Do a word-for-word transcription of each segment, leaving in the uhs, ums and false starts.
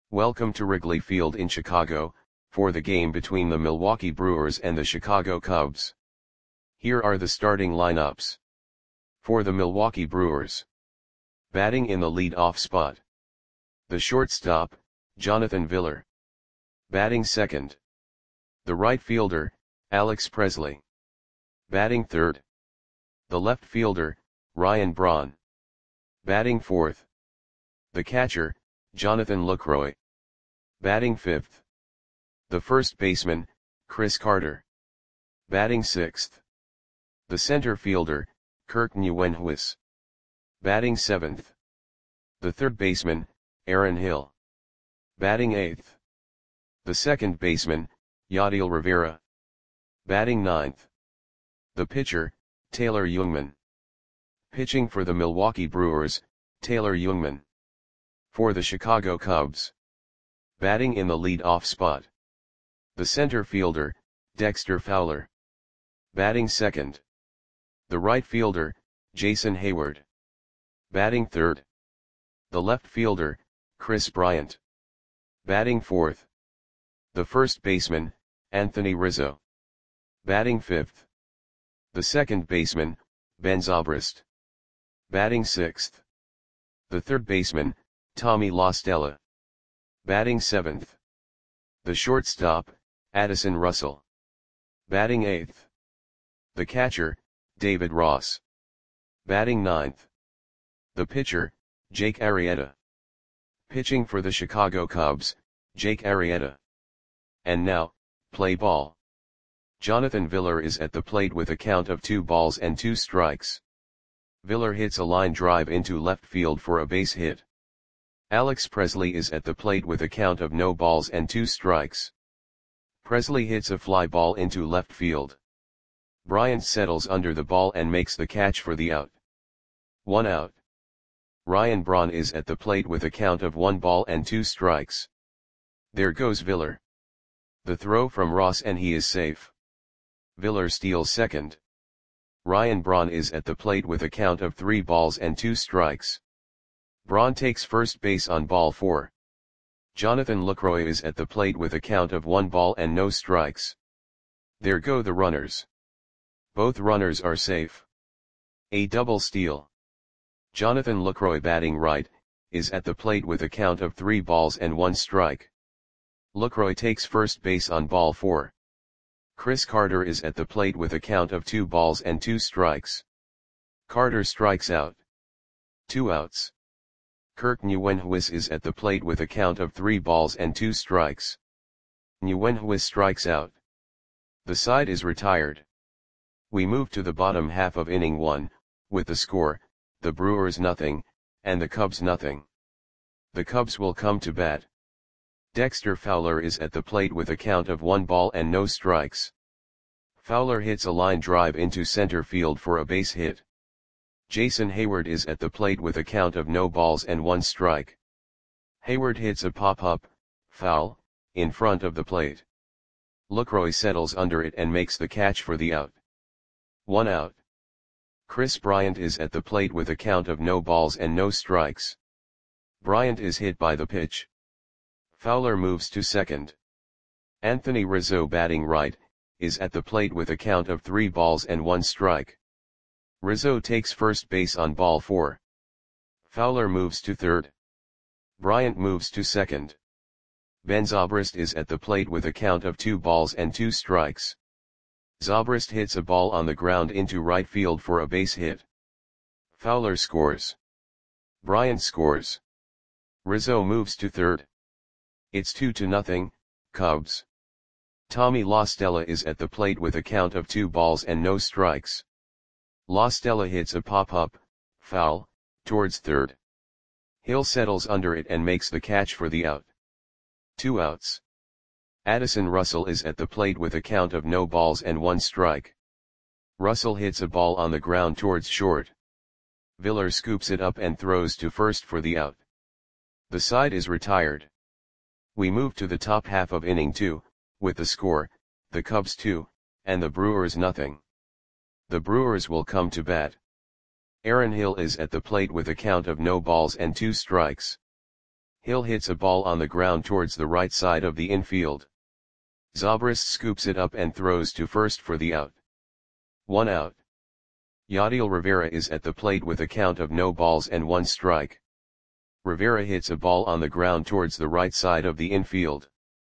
Welcome to Wrigley Field in Chicago, for the game between the Milwaukee Brewers and the Chicago Cubs. Here are the starting lineups. For the Milwaukee Brewers. Batting in the lead-off spot. The shortstop, Jonathan Villar. Batting second. The right fielder, Alex Presley. Batting third. The left fielder, Ryan Braun. Batting fourth. The catcher, Jonathan Lucroy. Batting fifth. The first baseman, Chris Carter. Batting sixth. The center fielder, Kirk Nieuwenhuis. Batting seventh. The third baseman, Aaron Hill. Batting eighth. The second baseman, Yadiel Rivera. Batting ninth. The pitcher, Taylor Jungmann. Pitching for the Milwaukee Brewers, Taylor Jungmann. For the Chicago Cubs. Batting in the lead-off spot. The center fielder, Dexter Fowler. Batting second. The right fielder, Jason Heyward. Batting third. The left fielder, Kris Bryant. Batting fourth. The first baseman, Anthony Rizzo. Batting fifth. The second baseman, Ben Zobrist. Batting sixth. The third baseman, Tommy La Stella. Batting seventh. The shortstop, Addison Russell. Batting eighth. The catcher, David Ross. Batting ninth. The pitcher, Jake Arrieta. Pitching for the Chicago Cubs, Jake Arrieta. And now, play ball. Jonathan Villar is at the plate with a count of two balls and two strikes. Villar hits a line drive into left field for a base hit. Alex Presley is at the plate with a count of no balls and two strikes. Presley hits a fly ball into left field. Bryant settles under the ball and makes the catch for the out. One out. Ryan Braun is at the plate with a count of one ball and two strikes. There goes Villar. The throw from Ross and he is safe. Villar steals second. Ryan Braun is at the plate with a count of three balls and two strikes. Braun takes first base on ball four. Jonathan Lucroy is at the plate with a count of one ball and no strikes. There go the runners. Both runners are safe. A double steal. Jonathan Lucroy, batting right, is at the plate with a count of three balls and one strike. Lucroy takes first base on ball four. Chris Carter is at the plate with a count of two balls and two strikes. Carter strikes out. Two outs. Kirk Nieuwenhuis is at the plate with a count of three balls and two strikes. Nieuwenhuis strikes out. The side is retired. We move to the bottom half of inning one, with the score, the Brewers nothing, and the Cubs nothing. The Cubs will come to bat. Dexter Fowler is at the plate with a count of one ball and no strikes. Fowler hits a line drive into center field for a base hit. Jason Heyward is at the plate with a count of no balls and one strike. Heyward hits a pop-up, foul, in front of the plate. Lucroy settles under it and makes the catch for the out. One out. Kris Bryant is at the plate with a count of no balls and no strikes. Bryant is hit by the pitch. Fowler moves to second. Anthony Rizzo, batting right, is at the plate with a count of three balls and one strike. Rizzo takes first base on ball four. Fowler moves to third. Bryant moves to second. Ben Zobrist is at the plate with a count of two balls and two strikes. Zobrist hits a ball on the ground into right field for a base hit. Fowler scores. Bryant scores. Rizzo moves to third. It's two to nothing, Cubs. Tommy La Stella is at the plate with a count of two balls and no strikes. La Stella hits a pop-up, foul, towards third. Hill settles under it and makes the catch for the out. Two outs. Addison Russell is at the plate with a count of no balls and one strike. Russell hits a ball on the ground towards short. Villar scoops it up and throws to first for the out. The side is retired. We move to the top half of inning two, with the score, the Cubs two, and the Brewers nothing. The Brewers will come to bat. Aaron Hill is at the plate with a count of no balls and two strikes. Hill hits a ball on the ground towards the right side of the infield. Zobrist scoops it up and throws to first for the out. One out. Yadiel Rivera is at the plate with a count of no balls and one strike. Rivera hits a ball on the ground towards the right side of the infield.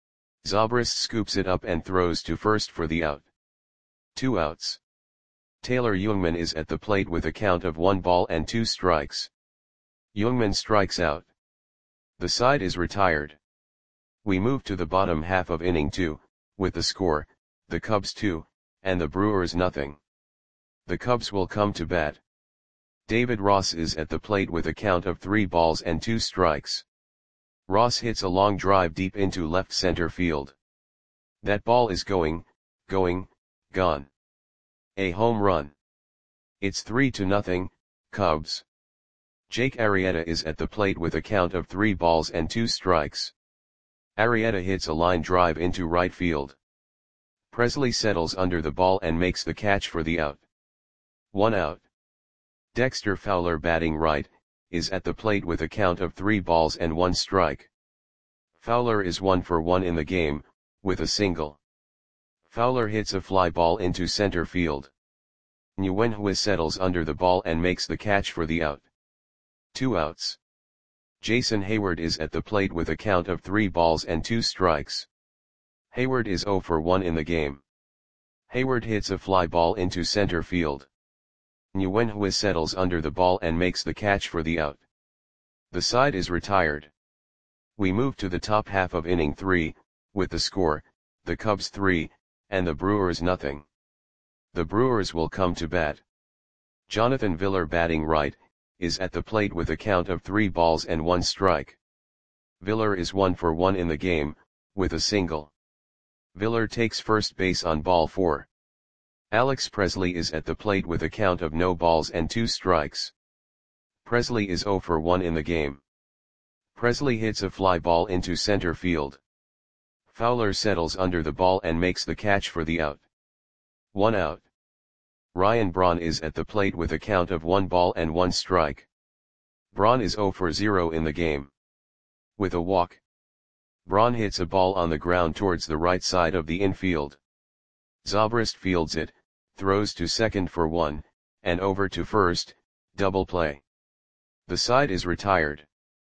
Zobrist scoops it up and throws to first for the out. Two outs. Taylor Jungmann is at the plate with a count of one ball and two strikes. Jungmann strikes out. The side is retired. We move to the bottom half of inning two, with the score, the Cubs two, and the Brewers nothing. The Cubs will come to bat. David Ross is at the plate with a count of three balls and two strikes. Ross hits a long drive deep into left center field. That ball is going, going, gone. A home run. It's three to nothing, Cubs. Jake Arrieta is at the plate with a count of three balls and two strikes. Arrieta hits a line drive into right field. Presley settles under the ball and makes the catch for the out. One out. Dexter Fowler, batting right, is at the plate with a count of three balls and one strike. Fowler is one for one in the game, with a single. Fowler hits a fly ball into center field. Nguyen Hua settles under the ball and makes the catch for the out. Two outs. Jason Hayward is at the plate with a count of three balls and two strikes. Hayward is zero for one in the game. Hayward hits a fly ball into center field. Nguyen Hua settles under the ball and makes the catch for the out. The side is retired. We move to the top half of inning three, with the score, the Cubs three, and the Brewers nothing. The Brewers will come to bat. Jonathan Villar, batting right, is at the plate with a count of three balls and one strike. Villar is one for one in the game, with a single. Villar takes first base on ball four. Alex Presley is at the plate with a count of no balls and two strikes. Presley is zero for one in the game. Presley hits a fly ball into center field. Fowler settles under the ball and makes the catch for the out. One out. Ryan Braun is at the plate with a count of one ball and one strike. Braun is zero for zero in the game. With a walk. Braun hits a ball on the ground towards the right side of the infield. Zobrist fields it, throws to second for one, and over to first, double play. The side is retired.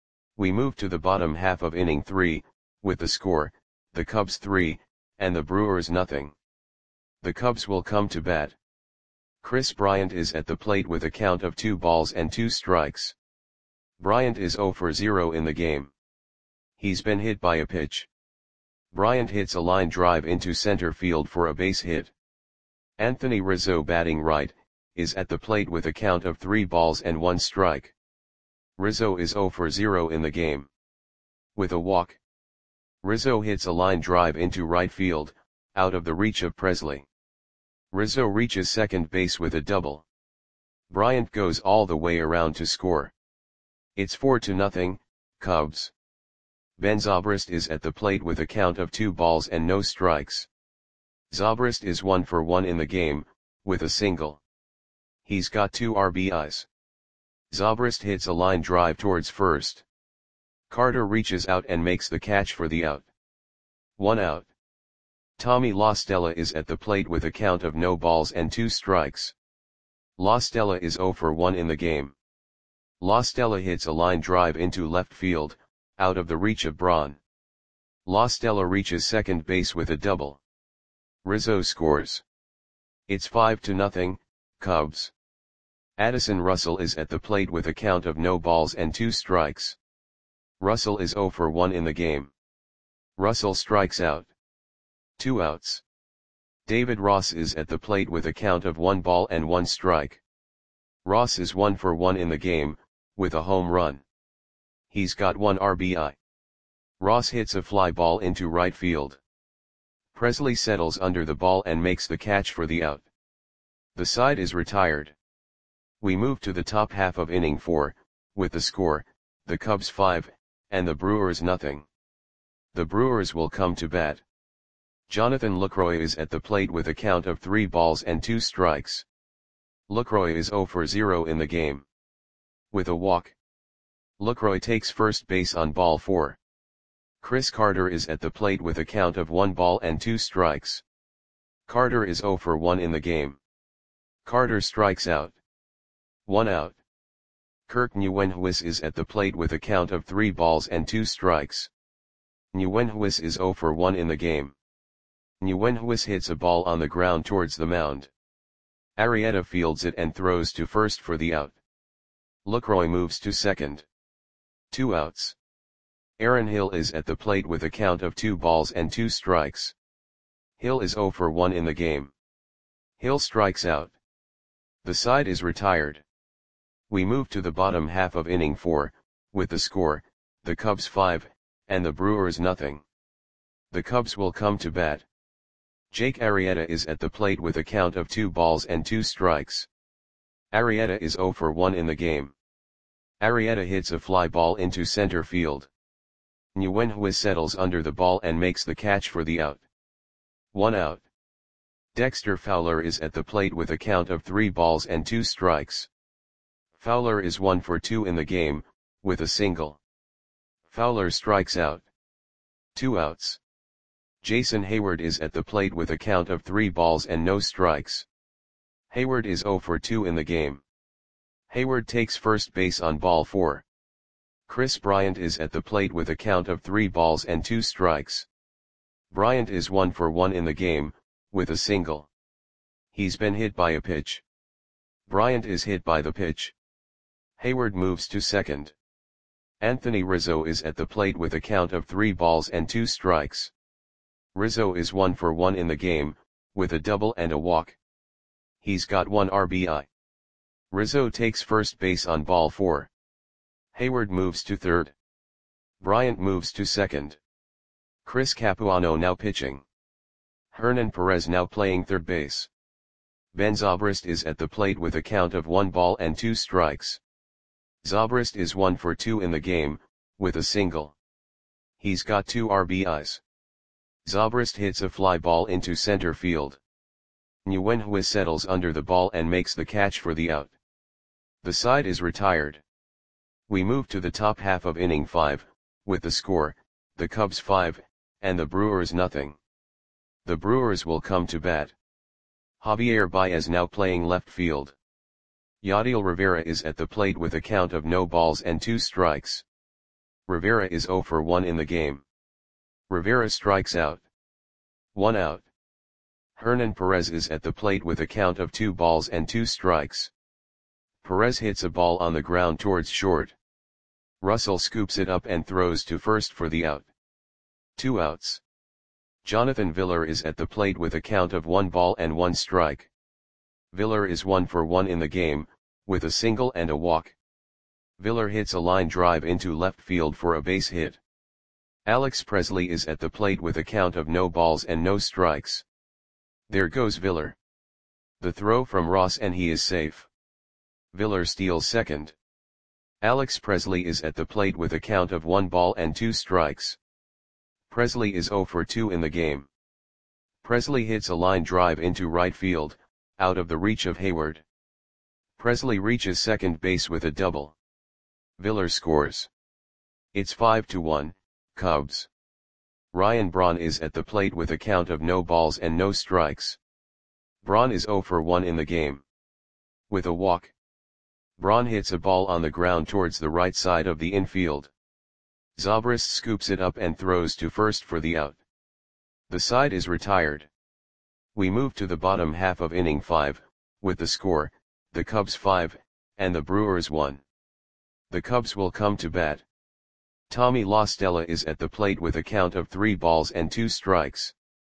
We move to the bottom half of inning three, with the score, the Cubs three, and the Brewers nothing. The Cubs will come to bat. Chris Bryant is at the plate with a count of two balls and two strikes. Bryant is zero for zero in the game. He's been hit by a pitch. Bryant hits a line drive into center field for a base hit. Anthony Rizzo, batting right, is at the plate with a count of three balls and one strike. Rizzo is zero for zero in the game. With a walk. Rizzo hits a line drive into right field, out of the reach of Presley. Rizzo reaches second base with a double. Bryant goes all the way around to score. It's four to nothing, Cubs. Ben Zobrist is at the plate with a count of two balls and no strikes. Zobrist is one for one in the game, with a single. He's got two R B Is. Zobrist hits a line drive towards first. Carter reaches out and makes the catch for the out. One out. Tommy La Stella is at the plate with a count of no balls and two strikes. La Stella is zero for one in the game. La Stella hits a line drive into left field, out of the reach of Braun. La Stella reaches second base with a double. Rizzo scores. It's five to nothing, Cubs. Addison Russell is at the plate with a count of no balls and two strikes. Russell is zero for one in the game. Russell strikes out. Two outs. David Ross is at the plate with a count of one ball and one strike. Ross is one for one in the game, with a home run. He's got one R B I. Ross hits a fly ball into right field. Presley settles under the ball and makes the catch for the out. The side is retired. We move to the top half of inning four, with the score, the Cubs five, and the Brewers nothing. The Brewers will come to bat. Jonathan Lucroy is at the plate with a count of three balls and two strikes. Lucroy is zero for zero in the game. With a walk. Lucroy takes first base on ball four. Chris Carter is at the plate with a count of one ball and two strikes. Carter is zero for one in the game. Carter strikes out. One out. Kirk Nguyenhuis is at the plate with a count of three balls and two strikes. Nguyenhuis is zero for one in the game. Nguyenhuis hits a ball on the ground towards the mound. Arrieta fields it and throws to first for the out. Lucroy moves to second. Two outs. Aaron Hill is at the plate with a count of two balls and two strikes. Hill is zero for one in the game. Hill strikes out. The side is retired. We move to the bottom half of inning four, with the score, the Cubs five, and the Brewers nothing. The Cubs will come to bat. Jake Arrieta is at the plate with a count of two balls and two strikes. Arrieta is zero for one in the game. Arrieta hits a fly ball into center field. Nguyenhuis settles under the ball and makes the catch for the out. One out. Dexter Fowler is at the plate with a count of three balls and two strikes. Fowler is one for two in the game, with a single. Fowler strikes out. Two outs. Jason Hayward is at the plate with a count of three balls and no strikes. Hayward is zero for two in the game. Hayward takes first base on ball four. Chris Bryant is at the plate with a count of three balls and two strikes. Bryant is one for one in the game, with a single. He's been hit by a pitch. Bryant is hit by the pitch. Hayward moves to second. Anthony Rizzo is at the plate with a count of three balls and two strikes. Rizzo is one for one in the game, with a double and a walk. He's got one R B I. Rizzo takes first base on ball four. Hayward moves to third. Bryant moves to second. Chris Capuano now pitching. Hernan Perez now playing third base. Ben Zobrist is at the plate with a count of one ball and two strikes. Zobrist is one for two in the game, with a single. He's got two R B Is. Zobrist hits a fly ball into center field. Nguyenhuis settles under the ball and makes the catch for the out. The side is retired. We move to the top half of inning five, with the score, the Cubs five, and the Brewers nothing. The Brewers will come to bat. Javier Baez now playing left field. Yadiel Rivera is at the plate with a count of no balls and two strikes. Rivera is zero for one in the game. Rivera strikes out. One out. Hernan Perez is at the plate with a count of two balls and two strikes. Perez hits a ball on the ground towards short. Russell scoops it up and throws to first for the out. Two outs. Jonathan Villar is at the plate with a count of one ball and one strike. Villar is one for one in the game, with a single and a walk. Villar hits a line drive into left field for a base hit. Alex Presley is at the plate with a count of no balls and no strikes. There goes Villar. The throw from Ross and he is safe. Villar steals second. Alex Presley is at the plate with a count of one ball and two strikes. Presley is zero for two in the game. Presley hits a line drive into right field, out of the reach of Hayward. Presley reaches second base with a double. Villar scores. It's five to one, Cubs. Ryan Braun is at the plate with a count of no balls and no strikes. Braun is zero for one in the game. With a walk. Braun hits a ball on the ground towards the right side of the infield. Zobrist scoops it up and throws to first for the out. The side is retired. We move to the bottom half of inning five, with the score, the Cubs five, and the Brewers one. The Cubs will come to bat. Tommy La Stella is at the plate with a count of three balls and two strikes.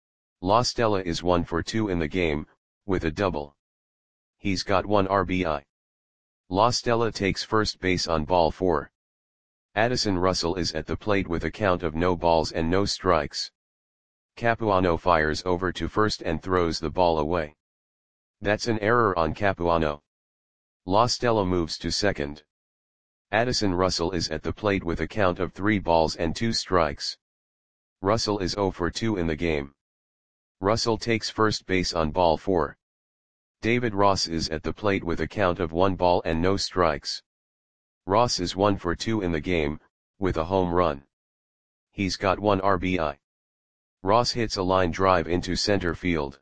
La Stella is one for two in the game, with a double. He's got one R B I. La Stella takes first base on ball four. Addison Russell is at the plate with a count of no balls and no strikes. Capuano fires over to first and throws the ball away. That's an error on Capuano. La Stella moves to second. Addison Russell is at the plate with a count of three balls and two strikes. Russell is zero for two in the game. Russell takes first base on ball four. David Ross is at the plate with a count of one ball and no strikes. Ross is one for two in the game, with a home run. He's got one R B I. Ross hits a line drive into center field.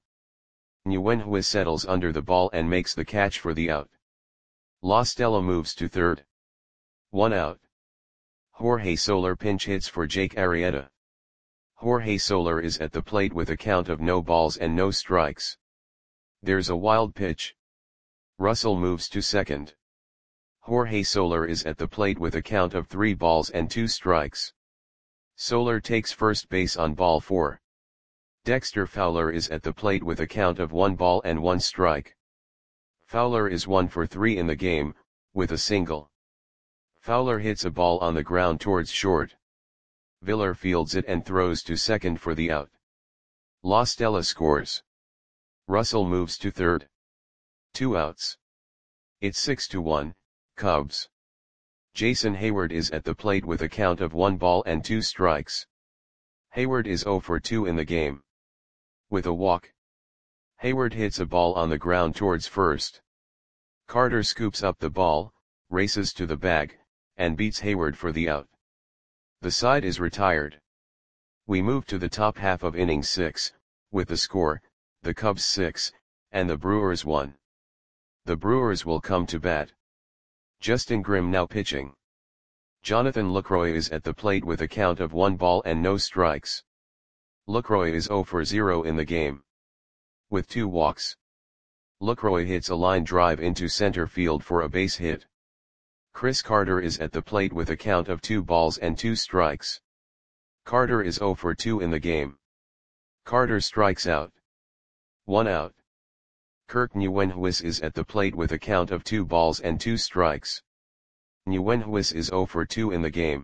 Nguyen settles under the ball and makes the catch for the out. La Stella moves to third. One out. Jorge Soler pinch hits for Jake Arrieta. Jorge Soler is at the plate with a count of no balls and no strikes. There's a wild pitch. Russell moves to second. Jorge Soler is at the plate with a count of three balls and two strikes. Soler takes first base on ball four. Dexter Fowler is at the plate with a count of one ball and one strike. Fowler is one for three in the game, with a single. Fowler hits a ball on the ground towards short. Viller fields it and throws to second for the out. La Stella scores. Russell moves to third. Two outs. It's six to one, Cubs. Jason Heyward is at the plate with a count of one ball and two strikes. Heyward is zero for two in the game. With a walk. Heyward hits a ball on the ground towards first. Carter scoops up the ball, races to the bag, and beats Heyward for the out. The side is retired. We move to the top half of inning six, with the score, the Cubs six, and the Brewers one. The Brewers will come to bat. Justin Grimm now pitching. Jonathan Lucroy is at the plate with a count of one ball and no strikes. Lucroy is zero for zero in the game. With two walks. Lucroy hits a line drive into center field for a base hit. Chris Carter is at the plate with a count of two balls and two strikes. Carter is zero for two in the game. Carter strikes out. One out. Kirk Nguyen is at the plate with a count of two balls and two strikes. Nguyen is zero for two in the game.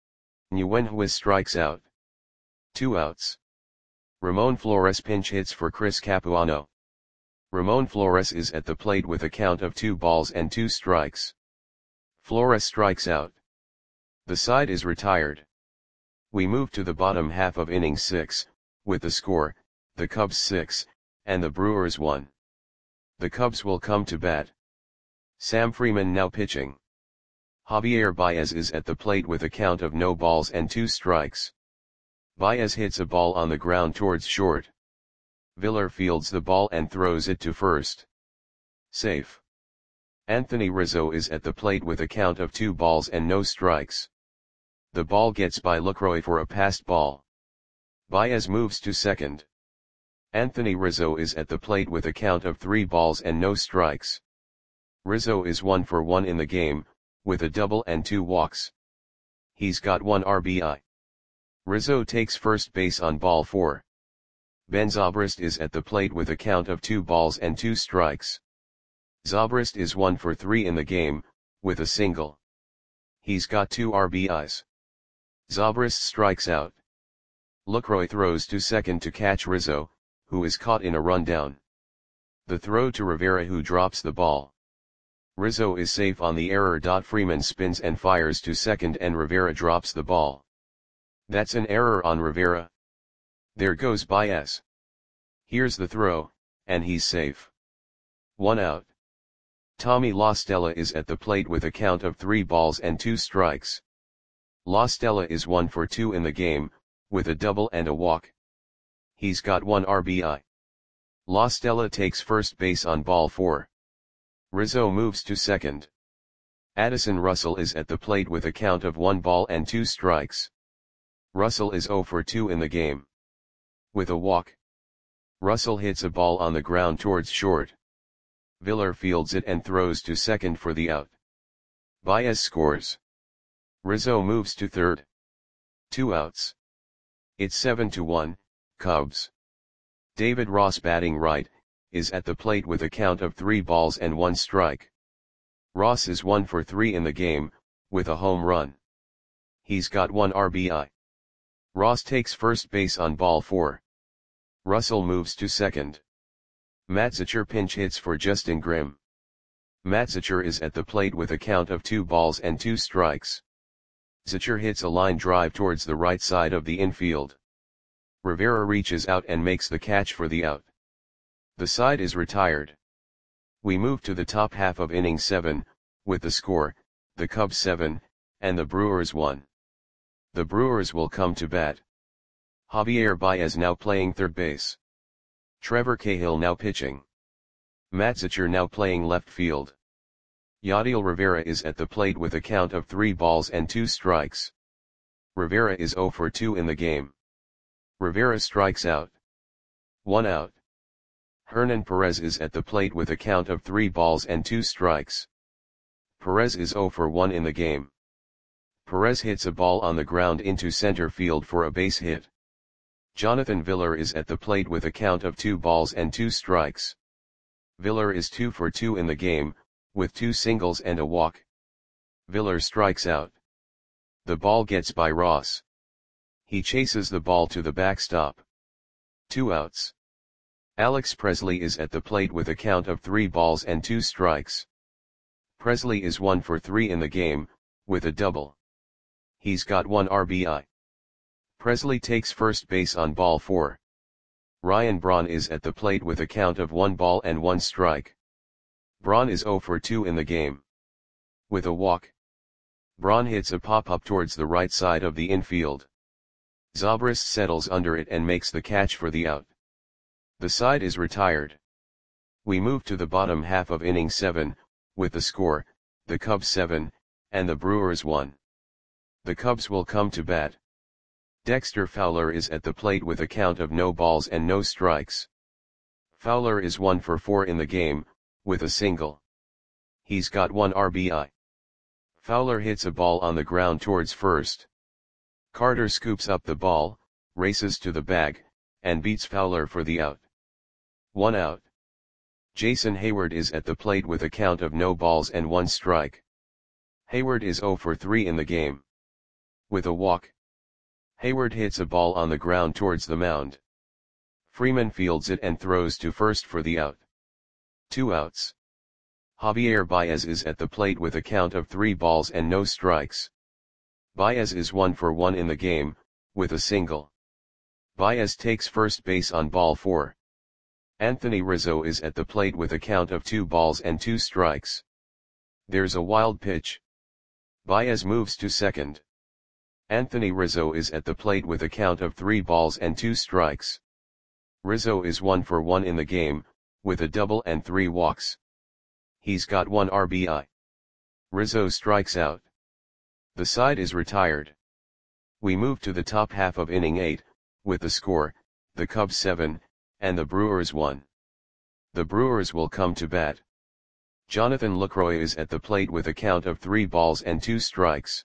Nguyen strikes out. Two outs. Ramon Flores pinch hits for Chris Capuano. Ramon Flores is at the plate with a count of two balls and two strikes. Flores strikes out. The side is retired. We move to the bottom half of inning six, with the score, the Cubs six, and the Brewers one. The Cubs will come to bat. Sam Freeman now pitching. Javier Baez is at the plate with a count of no balls and two strikes. Baez hits a ball on the ground towards short. Viller fields the ball and throws it to first. Safe. Anthony Rizzo is at the plate with a count of two balls and no strikes. The ball gets by Lucroy for a passed ball. Baez moves to second. Anthony Rizzo is at the plate with a count of three balls and no strikes. Rizzo is one for one in the game, with a double and two walks. He's got one R B I. Rizzo takes first base on ball four. Ben Zobrist is at the plate with a count of two balls and two strikes. Zobrist is one for three in the game, with a single. He's got two R B Is. Zobrist strikes out. Lucroy throws to second to catch Rizzo, who is caught in a rundown. The throw to Rivera, who drops the ball. Rizzo is safe on the error. Freeman spins and fires to second and Rivera drops the ball. That's an error on Rivera. There goes Baez. Here's the throw, and he's safe. One out. Tommy La Stella is at the plate with a count of three balls and two strikes. La Stella is one for two in the game, with a double and a walk. He's got one R B I. La Stella takes first base on ball four. Rizzo moves to second. Addison Russell is at the plate with a count of one ball and two strikes. Russell is zero for two in the game. With a walk. Russell hits a ball on the ground towards short. Viller fields it and throws to second for the out. Baez scores. Rizzo moves to third. Two outs. It's seven to one, Cubs. David Ross, batting right, is at the plate with a count of three balls and one strike. Ross is one for three in the game, with a home run. He's got one R B I. Ross takes first base on ball four. Russell moves to second. Matt Zachor pinch hits for Justin Grimm. Matt Zachor is at the plate with a count of two balls and two strikes. Zachor hits a line drive towards the right side of the infield. Rivera reaches out and makes the catch for the out. The side is retired. We move to the top half of inning seven, with the score, the Cubs seven, and the Brewers one. The Brewers will come to bat. Javier Baez now playing third base. Trevor Cahill now pitching. Matt Zachor now playing left field. Yadiel Rivera is at the plate with a count of three balls and two strikes. Rivera is zero for two in the game. Rivera strikes out. One out. Hernan Perez is at the plate with a count of three balls and two strikes. Perez is zero for one in the game. Perez hits a ball on the ground into center field for a base hit. Jonathan Villar is at the plate with a count of two balls and two strikes. Villar is two for two in the game, with two singles and a walk. Villar strikes out. The ball gets by Ross. He chases the ball to the backstop. Two outs. Alex Presley is at the plate with a count of three balls and two strikes. Presley is one for three in the game, with a double. He's got one R B I. Presley takes first base on ball four. Ryan Braun is at the plate with a count of one ball and one strike. Braun is zero for two in the game. With a walk. Braun hits a pop-up towards the right side of the infield. Zobrist settles under it and makes the catch for the out. The side is retired. We move to the bottom half of inning seven, with the score, the Cubs seven, and the Brewers one. The Cubs will come to bat. Dexter Fowler is at the plate with a count of no balls and no strikes. Fowler is one for four in the game, with a single. He's got one R B I. Fowler hits a ball on the ground towards first. Carter scoops up the ball, races to the bag, and beats Fowler for the out. One out. Jason Hayward is at the plate with a count of no balls and one strike. Hayward is zero for three in the game. With a walk. Hayward hits a ball on the ground towards the mound. Freeman fields it and throws to first for the out. Two outs. Javier Baez is at the plate with a count of three balls and no strikes. Baez is one for one in the game, with a single. Baez takes first base on ball four. Anthony Rizzo is at the plate with a count of two balls and two strikes. There's a wild pitch. Baez moves to second. Anthony Rizzo is at the plate with a count of three balls and two strikes. Rizzo is one for one in the game, with a double and three walks. He's got one R B I. Rizzo strikes out. The side is retired. We move to the top half of inning eight, with the score, the Cubs seven, and the Brewers one. The Brewers will come to bat. Jonathan Lucroy is at the plate with a count of three balls and two strikes.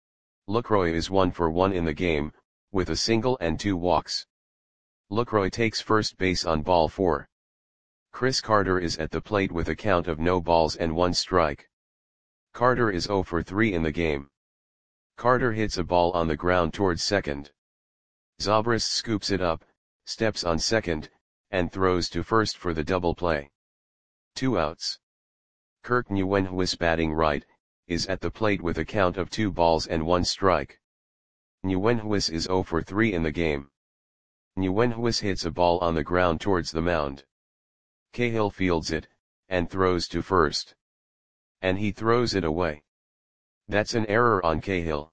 Lucroy is one for one in the game, with a single and two walks. Lucroy takes first base on ball four. Chris Carter is at the plate with a count of no balls and one strike. Carter is zero for three in the game. Carter hits a ball on the ground towards second. Zobrist scoops it up, steps on second, and throws to first for the double play. Two outs. Kirk Nguyenhuis, batting right, is at the plate with a count of two balls and one strike. Nguyenhuis is zero for three in the game. Nguyenhuis hits a ball on the ground towards the mound. Cahill fields it, and throws to first. And he throws it away. That's an error on Cahill.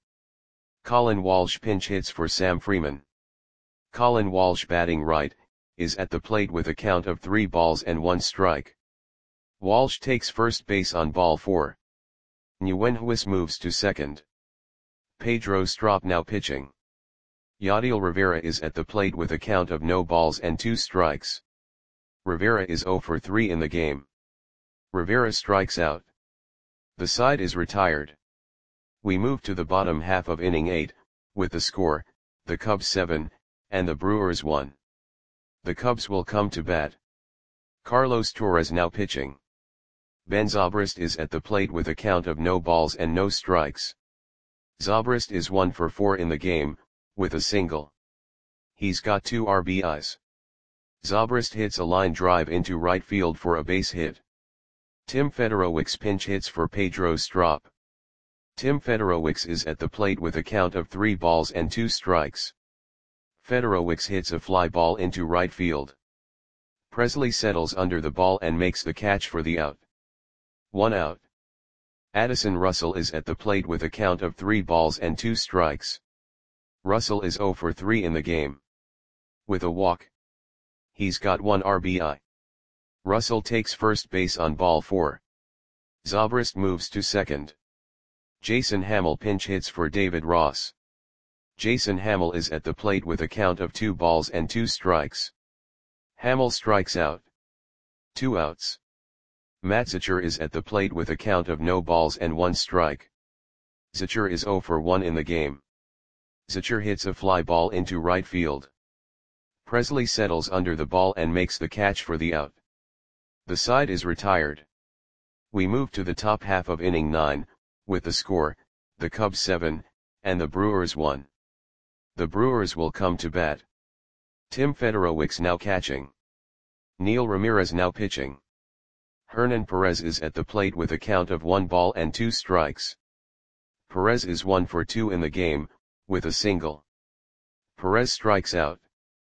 Colin Walsh pinch hits for Sam Freeman. Colin Walsh, batting right, is at the plate with a count of three balls and one strike. Walsh takes first base on ball four. Nguyenhuis moves to second. Pedro Strop now pitching. Yadiel Rivera is at the plate with a count of no balls and two strikes. Rivera is zero for three in the game. Rivera strikes out. The side is retired. We move to the bottom half of inning eight, with the score, the Cubs seven, and the Brewers one. The Cubs will come to bat. Carlos Torres now pitching. Ben Zobrist is at the plate with a count of no balls and no strikes. Zobrist is one for four in the game, with a single. He's got two R B Is. Zobrist hits a line drive into right field for a base hit. Tim Federowicz pinch hits for Pedro Strop. Tim Federowicz is at the plate with a count of three balls and two strikes. Federowicz hits a fly ball into right field. Presley settles under the ball and makes the catch for the out. One out. Addison Russell is at the plate with a count of three balls and two strikes. Russell is zero for three in the game. With a walk. He's got one R B I. Russell takes first base on ball four. Zobrist moves to second. Jason Hammel pinch hits for David Ross. Jason Hammel is at the plate with a count of two balls and two strikes. Hammel strikes out. Two outs. Matt Zachor is at the plate with a count of no balls and one strike. Zachor is zero for one in the game. Zachor hits a fly ball into right field. Presley settles under the ball and makes the catch for the out. The side is retired. We move to the top half of inning nine, with the score, the Cubs seven, and the Brewers one. The Brewers will come to bat. Tim Federowicz now catching. Neil Ramirez now pitching. Hernan Perez is at the plate with a count of one ball and two strikes. Perez is one for two in the game, with a single. Perez strikes out.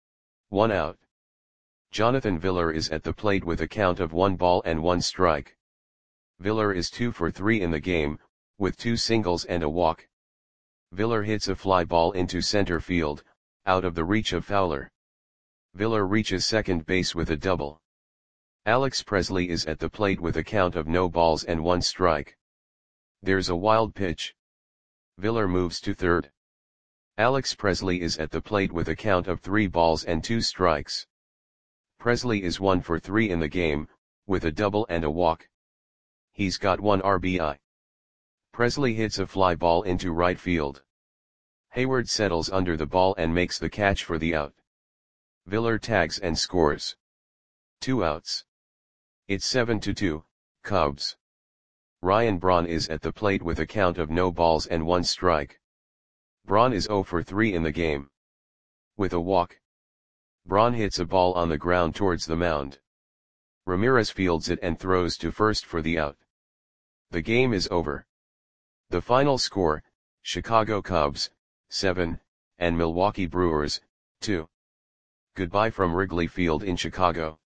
One out. Jonathan Villar is at the plate with a count of one ball and one strike. Villar is two for three in the game, with two singles and a walk. Villar hits a fly ball into center field, out of the reach of Fowler. Villar reaches second base with a double. Alex Presley is at the plate with a count of no balls and one strike. There's a wild pitch. Villar moves to third. Alex Presley is at the plate with a count of three balls and two strikes. Presley is one for three in the game, with a double and a walk. He's got one R B I. Presley hits a fly ball into right field. Hayward settles under the ball and makes the catch for the out. Villar tags and scores. Two outs. It's seven to two, Cubs. Ryan Braun is at the plate with a count of no balls and one strike. Braun is zero for three in the game. With a walk. Braun hits a ball on the ground towards the mound. Ramirez fields it and throws to first for the out. The game is over. The final score, Chicago Cubs, seven, and Milwaukee Brewers, two. Goodbye from Wrigley Field in Chicago.